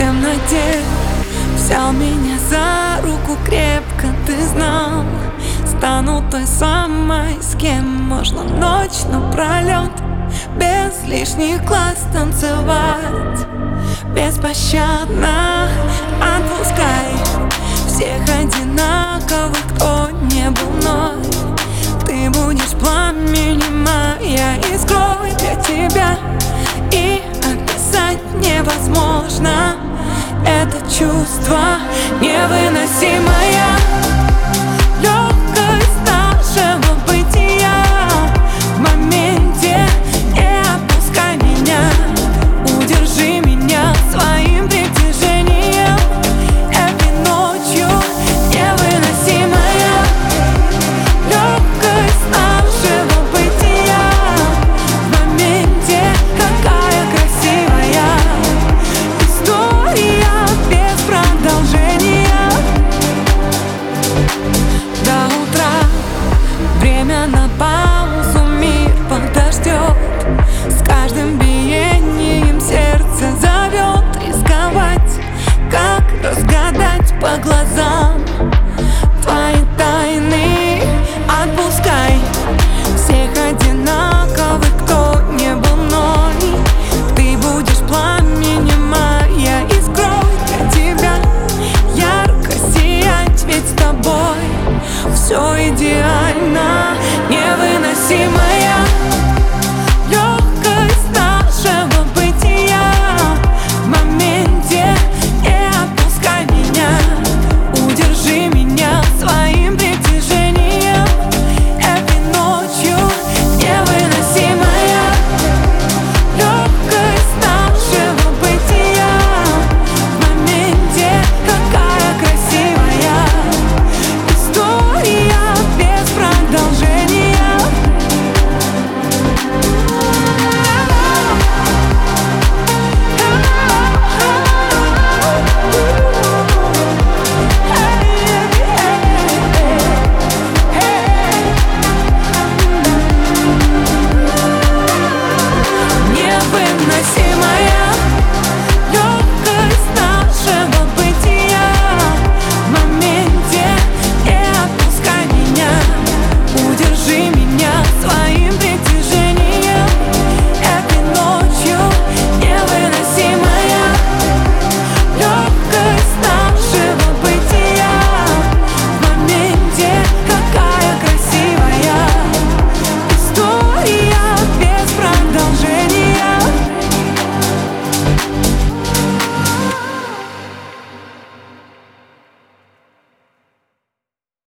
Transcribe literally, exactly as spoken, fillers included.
темноте взял меня за руку крепко. Ты знал, стану той самой, с кем можно ночь напролет без лишних глаз танцевать. Беспощадно отпускай всех одинаковых, кто не был мной. Ты будешь пламенем, а я искрой для тебя. И описать невозможно это чувство невыносимо.